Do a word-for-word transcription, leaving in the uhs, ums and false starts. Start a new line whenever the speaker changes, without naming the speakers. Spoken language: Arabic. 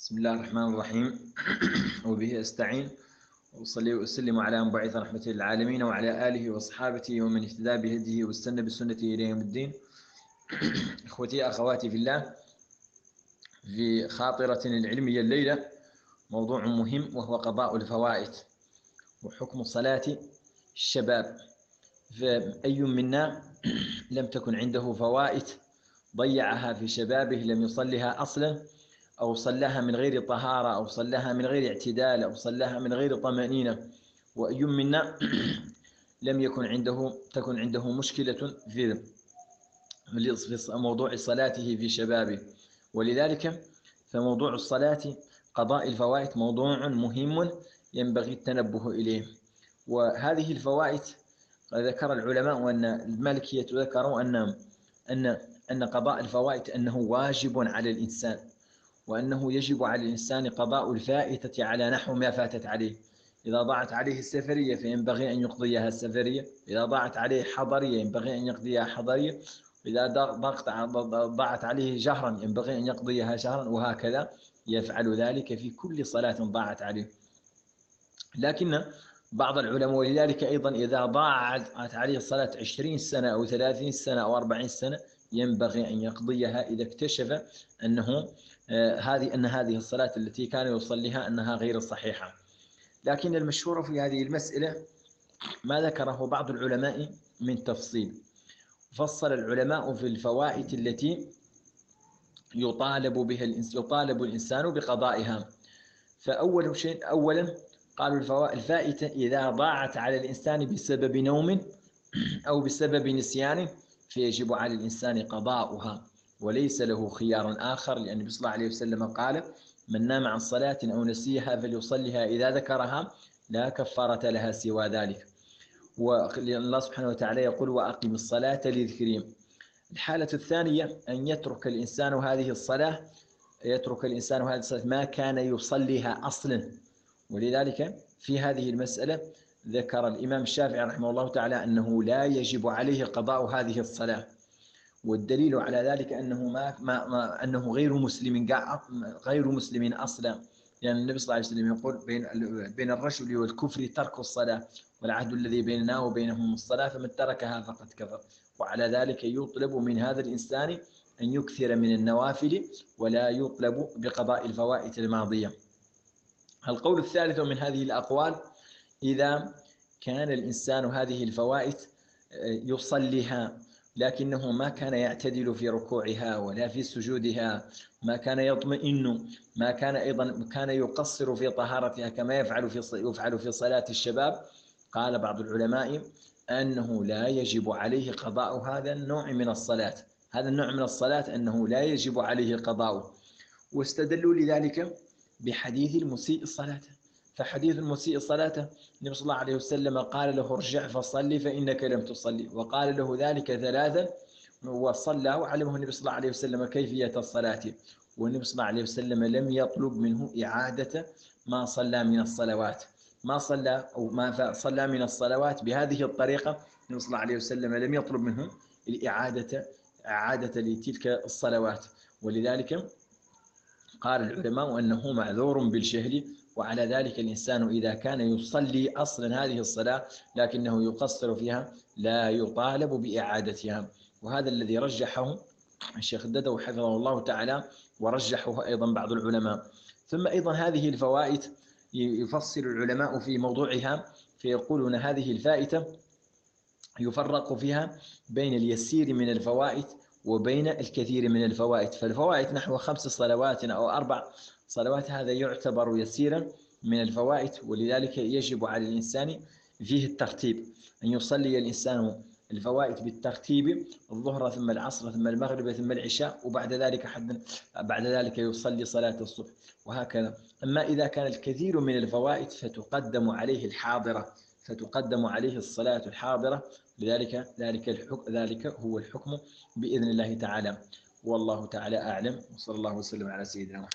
بسم الله الرحمن الرحيم. وبه أستعين، وأصلي وأسلم على من بعث رحمة للعالمين وعلى آله وأصحابه ومن اهتدى بهديه واستنى بسنته إلى يوم الدين. إخوتي أخواتي في الله، في خاطرة العلمية الليلة موضوع مهم، وهو قضاء الفوائد وحكم صلاة الشباب. فأي منا لم تكن عنده فوائد ضيعها في شبابه، لم يصلها أصلا، أو صلاها من غير طهارة، أو صلاها من غير اعتدال، أو صلاها من غير طمأنينة. وأي منا لم يكن عنده تكن عنده مشكلة في موضوع صلاته في شبابه. ولذلك فموضوع الصلاة قضاء الفوائد موضوع مهم ينبغي التنبه إليه. وهذه الفوائد ذكر العلماء أن المالكية ذكروا أن أن أن قضاء الفوائد أنه واجب على الإنسان، وأنه يجب على الإنسان قضاء الفائتة على نحو ما فاتت عليه. إذا ضاعت عليه السفرية فينبغي أن يقضيها السفرية، إذا ضاعت عليه حضرية ينبغي أن يقضيها حضرية، إذا ضاعت عليه جهرا ينبغي أن يقضيها جهرا، وهكذا يفعل ذلك في كل صلاة ضاعت عليه. لكن بعض العلماء، ولذلك أيضا إذا ضاعت عليه الصلاة عشرين سنة أو ثلاثين سنة أو أربعين سنة ينبغي أن يقضيها إذا اكتشف أنه آه هذه أن هذه الصلاة التي كان يصليها أنها غير صحيحة. لكن المشهور في هذه المسألة ما ذكره بعض العلماء من تفصيل. فصل العلماء في الفوائد التي يطالب بها يطالب الإنسان بقضائها. فأول شيء أولا قالوا الفائتة إذا ضاعت على الإنسان بسبب نوم أو بسبب نسيان فيجب على الإنسان قضاؤها، وليس له خيار آخر، لأن النبي صلى الله عليه وسلم قال: من نام عن صلاة أو نسيها فليصلها إذا ذكرها، لا كفارة لها سوى ذلك. والله سبحانه وتعالى يقول: وأقم الصلاة لذكرهم. الحالة الثانية أن يترك الإنسان هذه الصلاة يترك الإنسان هذه الصلاة ما كان يصليها أصلا. ولذلك في هذه المسألة ذكر الإمام الشافعي رحمه الله تعالى أنه لا يجب عليه قضاء هذه الصلاة، والدليل على ذلك أنه ما, ما, ما أنه غير مسلم غير مسلم أصلا، لأن يعني النبي صلى الله عليه وسلم يقول: بين بين الرجل والكفر ترك الصلاة، والعهد الذي بيننا وبينهم الصلاة، فمن تركها فقد كفر. وعلى ذلك يطلب من هذا الإنسان أن يكثر من النوافل، ولا يطلب بقضاء الفوائد الماضية. القول الثالث من هذه الأقوال: إذا كان الإنسان هذه الفوائد يصليها لكنه ما كان يعتدل في ركوعها ولا في سجودها، ما كان يطمئن، ما كان أيضا كان يقصر في طهارتها كما يفعل في يفعل في صلاة الشباب، قال بعض العلماء أنه لا يجب عليه قضاء هذا النوع من الصلاة هذا النوع من الصلاة أنه لا يجب عليه قضاؤه. واستدلوا لذلك بحديث المسيء الصلاة. فحديث المسيء صلاته النبي صلى الله عليه وسلم قال له: ارجع فصلي فإنك لم تصلي، وقال له ذلك ثلاثا، وصلى وعلمه النبي صلى الله عليه وسلم كيفية الصلاة. والنبي صلى الله عليه وسلم لم يطلب منه إعادة ما صلى من الصلوات ما صلى أو ما صلى من الصلوات بهذه الطريقة. النبي صلى الله عليه وسلم لم يطلب منه الإعادة إعادة لتلك الصلوات. ولذلك قال العلماء أنه معذور بالجهل. وعلى ذلك الإنسان إذا كان يصلي أصلا هذه الصلاة لكنه يقصر فيها لا يطالب بإعادتها. وهذا الذي رجحه الشيخ الددو حفظه الله تعالى، ورجحه أيضا بعض العلماء. ثم أيضا هذه الفوائد يفصل العلماء في موضوعها، فيقولون هذه الفائتة يفرق فيها بين اليسير من الفوائد وبين الكثير من الفوائد. فالفوائد نحو خمس صلوات أو أربع صلوات هذا يعتبر يسيرا من الفوائد، ولذلك يجب على الإنسان فيه الترتيب، أن يصلي الإنسان الفوائد بالترتيب: الظهر ثم العصر ثم المغرب ثم العشاء، وبعد ذلك حد بعد ذلك يصلي صلاة الصبح، وهكذا. أما إذا كان الكثير من الفوائد فتقدم عليه الحاضرة فتقدم عليه الصلاة الحاضرة. لذلك ذلك الحكم ذلك هو الحكم بإذن الله تعالى. والله تعالى أعلم، وصلى الله وسلم على سيدنا محمد.